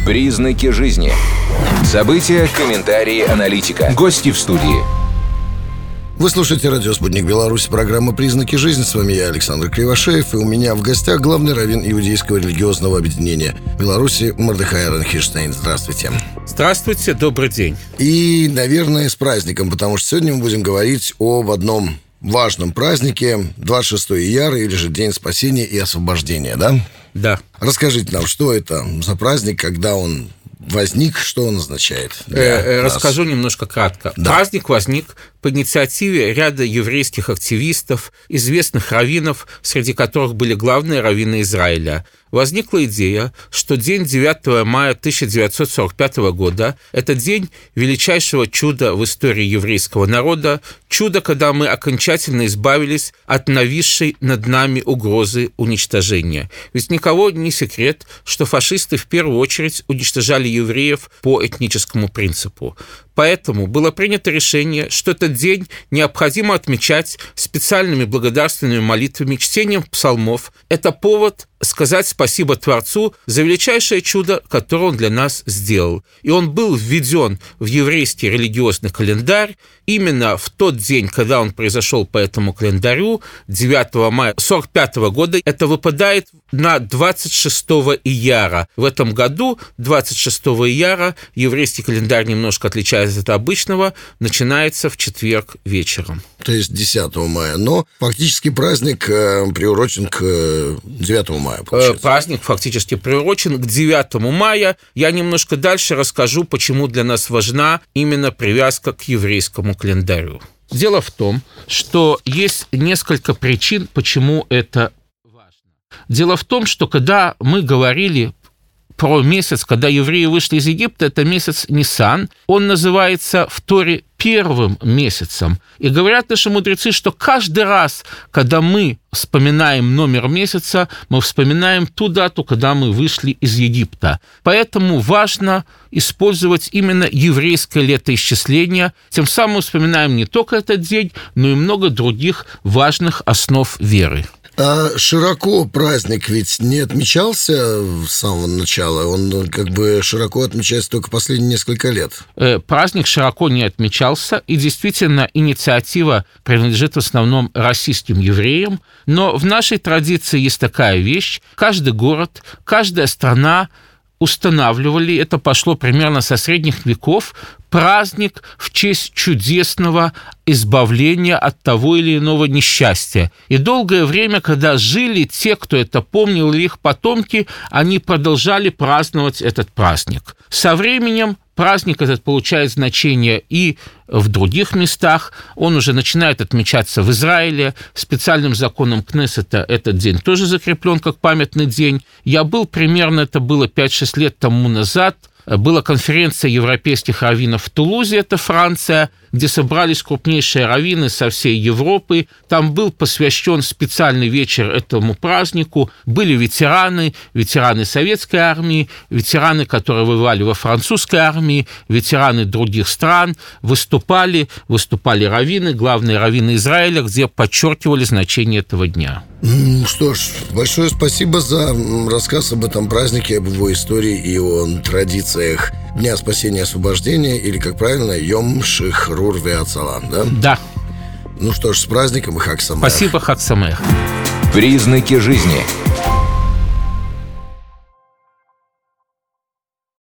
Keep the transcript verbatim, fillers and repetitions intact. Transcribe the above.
Признаки жизни. События, комментарии, аналитика. Гости в студии. Вы слушаете радио «Спутник Беларусь», программа «Признаки жизни». С вами я, Александр Кривошеев, и у меня в гостях главный раввин Иудейского религиозного объединения Беларуси Мордехай Аарон-Хирштейн. Здравствуйте. Здравствуйте, добрый день. И, наверное, с праздником, потому что сегодня мы будем говорить об одном важном празднике — двадцать шестого ияра, или же День спасения и освобождения, да? Да. Расскажите нам, что это за праздник, когда он возник, что он означает? Э, расскажу немножко кратко. Да. Праздник возник по инициативе ряда еврейских активистов, известных раввинов, среди которых были главные раввины Израиля. Возникла идея, что день девятого мая тысяча девятьсот сорок пятого года – это день величайшего чуда в истории еврейского народа, чудо, когда мы окончательно избавились от нависшей над нами угрозы уничтожения. Ведь никого не секрет, что фашисты в первую очередь уничтожали евреев по этническому принципу. Поэтому было принято решение, что этот день необходимо отмечать специальными благодарственными молитвами, чтением псалмов. Это повод сказать спасибо Творцу за величайшее чудо, которое Он для нас сделал. И он был введен в еврейский религиозный календарь именно в тот день, когда он произошел по этому календарю, девятого мая сорок пятого года. Это выпадает на двадцать шестого ияра. В этом году, двадцать шестого ияра, еврейский календарь немножко отличается от обычного, начинается в четверг вечером. То есть десятого мая, но фактически праздник э, приурочен к э, девятому мая, получается. Праздник фактически приурочен к девятому мая. Я немножко дальше расскажу, почему для нас важна именно привязка к еврейскому календарю. Дело в том, что есть несколько причин, почему это важно. Дело в том, что когда мы говорили про месяц, когда евреи вышли из Египта, это месяц Нисан, он называется в Торе первым месяцем. И говорят наши мудрецы, что каждый раз, когда мы вспоминаем номер месяца, мы вспоминаем ту дату, когда мы вышли из Египта. Поэтому важно использовать именно еврейское летоисчисление. Тем самым мы вспоминаем не только этот день, но и много других важных основ веры. А широко праздник ведь не отмечался с самого начала, он как бы широко отмечается только последние несколько лет. Праздник широко не отмечался, и действительно инициатива принадлежит в основном российским евреям, но в нашей традиции есть такая вещь: каждый город, каждая страна устанавливали, это пошло примерно со средних веков, праздник в честь чудесного избавления от того или иного несчастья. И долгое время, когда жили те, кто это помнил, или их потомки, они продолжали праздновать этот праздник. Со временем праздник этот получает значение и в других местах. Он уже начинает отмечаться в Израиле. Специальным законом Кнессета этот день тоже закреплен как памятный день. Я был примерно, это было пять-шесть лет тому назад, была конференция европейских раввинов в Тулузе, это Франция, где собрались крупнейшие раввины со всей Европы. Там был посвящен специальный вечер этому празднику. Были ветераны, ветераны советской армии, ветераны, которые воевали во французской армии, ветераны других стран. Выступали, выступали раввины, главные раввины Израиля, где подчеркивали значение этого дня. Что ж, большое спасибо за рассказ об этом празднике, об его истории и о традициях Дня спасения и освобождения, или, как правильно, Йом Шихрур Веацала, да? Да. Ну что ж, с праздником и Хаг Самеах. Спасибо, Хаг Самеах. Признаки жизни.